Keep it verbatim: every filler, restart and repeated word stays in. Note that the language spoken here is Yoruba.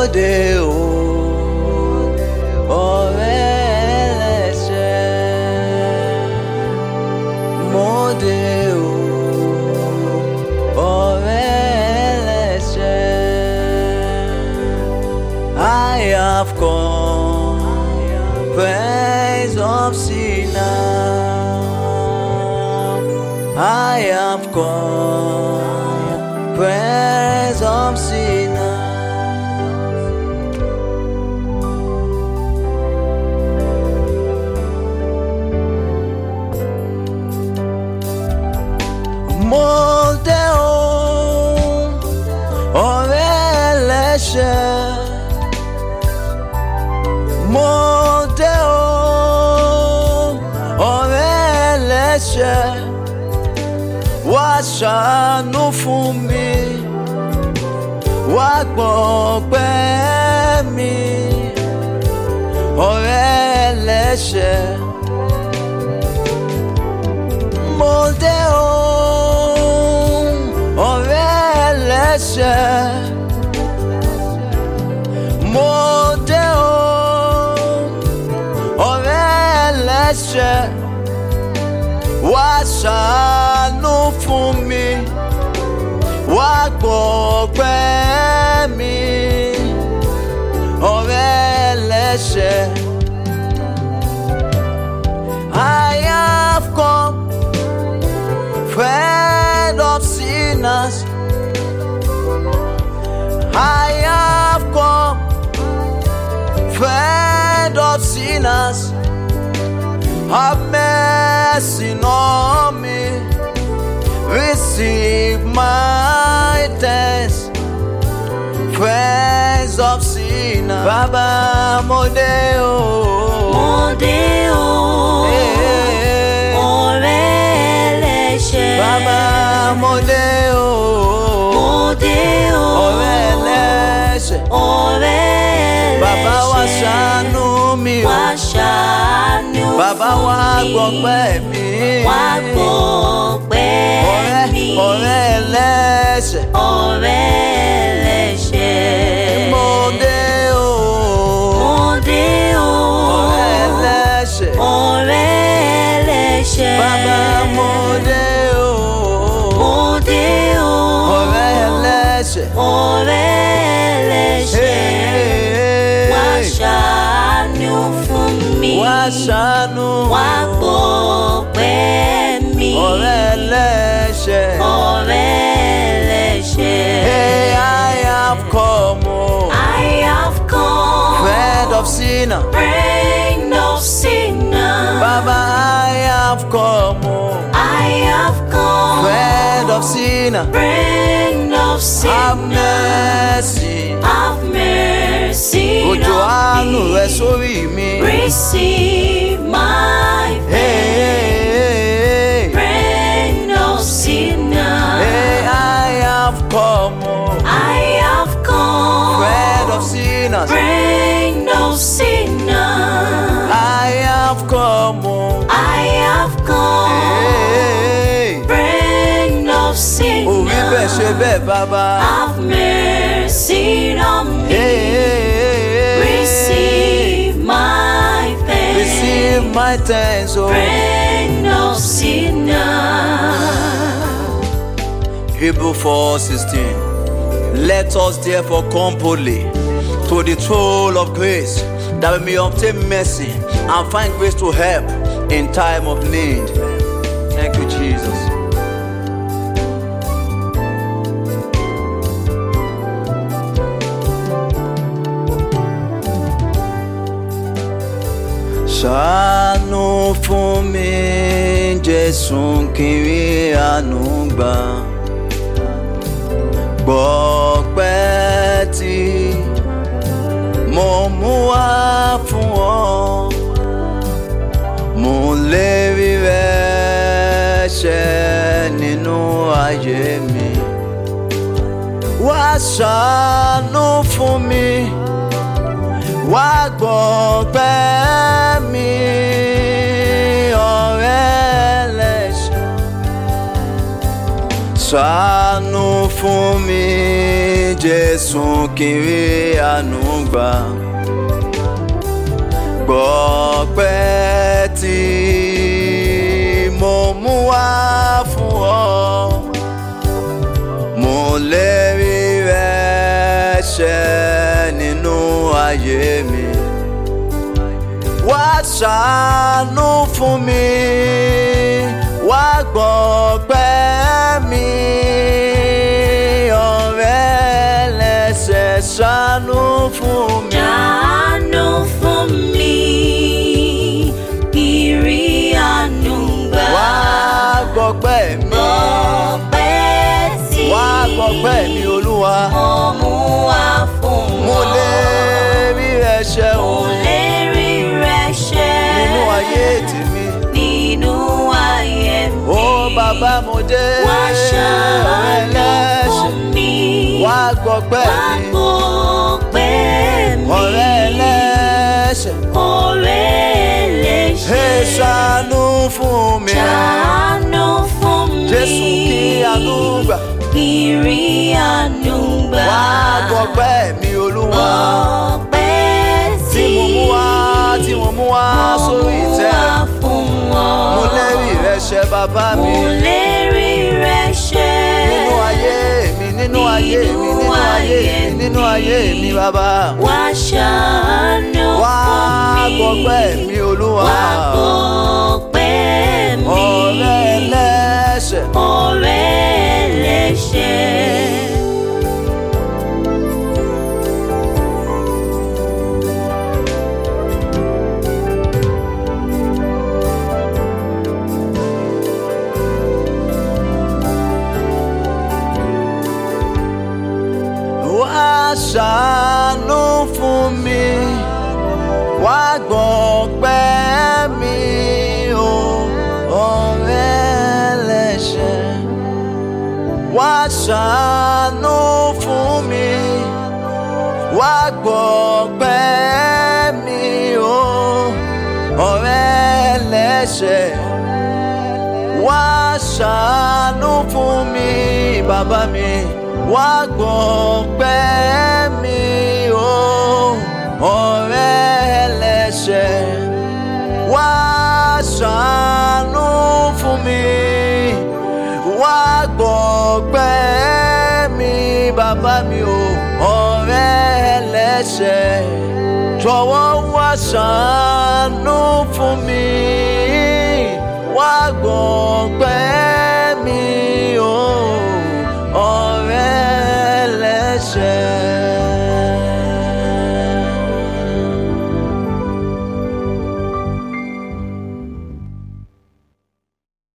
dé o, ọ̀rẹ́ ẹlẹ́ṣẹ̀. Mo dé o, ọ̀rẹ́ ẹlẹ́ṣẹ̀. I have come, praise of sinners. I have come, praise of sinners. Mo dé o, ọ̀rẹ́ ẹlẹ́ṣẹ̀. Mo dé o, ọ̀rẹ́ ẹlẹ́ṣẹ̀. Wá ṣàánú fún mi, wá gbọpẹ́ mi, ọ̀rẹ́ ẹlẹ́ṣẹ̀. Mo dé o, ọ̀rẹ́ ẹlẹ́ṣẹ̀. Mo dé o, ọ̀rẹ́ ẹlẹ́ṣẹ̀. Wá ṣàánú fún mi, wá gbọpẹ́ mi, ọ̀rẹ́ ẹlẹ́ṣẹ̀. I have come, friend of sinners. I have come, friend of sinners. Have mercy on me, receive my thanks, friends of sinners. Baba, mo dé o, mo dé o, ọ̀rẹ́ ẹlẹ́ṣẹ̀. Baba, mo dé o, mo dé o, ọ̀rẹ́ ẹlẹ́ṣẹ̀. ọ̀rẹ́ ẹlẹ́ṣẹ̀. Baba, wá ṣàánú mi o, wá ṣàánú Baba, fún wá mi. gbọpẹ́ mi, wá gbọpẹ́ mi, ọ̀rẹ́ ẹlẹ́ṣẹ̀. ọ̀rẹ́ ẹlẹ́ṣẹ̀. Mo dé o, mo dé o, ọ̀rẹ́ ẹlẹ́ṣẹ̀. ọ̀rẹ́ ẹlẹ́ṣẹ̀. Baba, mo dé o, mo dé o, ọ̀rẹ́ ẹlẹ́ṣẹ̀. ọ̀rẹ́ ẹlẹ́ṣẹ̀. wá ṣàánú fún mi, Wá ṣàánú, wá gbọpẹ́ mi, ọ̀rẹ́ ẹlẹ́ṣẹ̀. ọ̀rẹ́ ẹlẹ́ṣẹ̀. Hey, I have come, oh, I have come, friend of sinner. friend of sinners. Baba, I have come, oh, I have come, friend of sinner. friend of Have sinners. mercy, Have mercy òjò àánú on rẹ me. sórí mi. Receive my Hey, faith, hey, friend of sinners. hey, I have come, oh, I have come, friend of sinners. friend of sinners. I have come, oh, I have come, hey, friend of orí bẹ́ẹ̀ ṣe sinners. bẹ́ẹ̀ bàbá. Have mercy on me. Hey, hey, Receive my faith, receive my thanks, oh. friend of sinners. Hebrew four sixteen. Let us therefore come boldly to the throne of grace, that we may obtain mercy and find grace to help in time of need. Thank you, Jesus. Ṣàánú fún mi, Jésù, kí n rí àánú gbà. Gbọpẹ́ tí mo mú wá fún ọ, mo lè rí rẹ̀ ṣẹ nínú ayé mi. Wá ṣàánú fún mi, wá gbọpẹ́ mi, ọ̀rẹ́ ẹlẹ́ṣẹ̀. Ṣàánú fún mi, Jésù kiri àánú gbà. Gbọpẹ́ tí mo mú wá fún ọ, mo lè rí rẹ̀ ṣẹ nínú ayé mi. Wá ṣàánú fún mi, wá gbọpẹ́ mi, ọ̀rẹ́ ẹlẹ́ṣẹ̀ ṣàánú fún mi. Ṣàánú fún mi, ìrì àánú gbà. Wá gbọpẹ́ mi, Gbọpẹ́ tí wá gbọpẹ́ mi Olúwa. mo mú wá fún ọ. Mo lè rí rẹ̀ ṣẹ o Mo lè rí rẹ̀ ṣẹ nínú ayé tèmi. nínú ayé mi. Ó bàbá mo dé Wá ṣàánú fún mi, wá gbọpẹ́ wá mi, gbọpẹ́ mi, ọ̀rẹ́ ẹlẹ́ṣẹ̀. ọ̀rẹ́ Ẹ ẹlẹ́ṣẹ̀. ṣàánú fún mi, Ṣàánú fún mi, Jésù kí àánú gbà. ìrì àánú gbà. Wá gbọpẹ́ mi Olúwa, Gbọpẹ́ tí mo mú wá tí mo mú wá sórí ìtẹ́. Mo lè rí rẹ̀ ṣẹ bàbá mi Mo lè rí rẹ̀ ṣẹ nínú ayé mi, nínú ayé mi, nínú ayé mi, nínú ayé mi bàbá. Wá ṣàánú Wá fún mi, gbọpẹ́ mi Olúwa, wá gbọpẹ́ mi, ọ̀rẹ́ ẹlẹ́ṣẹ̀. ọ̀rẹ́ ẹlẹ́ṣẹ̀. Wá ṣàánú fún mi, wá gbọpẹ́ mi o, ọ̀rẹ́ ẹlẹ́ṣẹ̀. Wá ṣàánú fún mi, wá gbọpẹ́ mi o, ọ̀rẹ́ ẹlẹ́ṣẹ̀. Wá ṣàánú fún mi bàbá mi, wá gbọpẹ́ mi o, ọ̀rẹ́ ẹlẹ́ṣẹ̀. Wá ṣàánú fún mi, wá gbọpẹ́ mi bàbá mi o, ọ̀rẹ́ ẹlẹ́ṣẹ̀. Jọ̀wọ́ wá ṣàánú fún mi, wá gbọpẹ́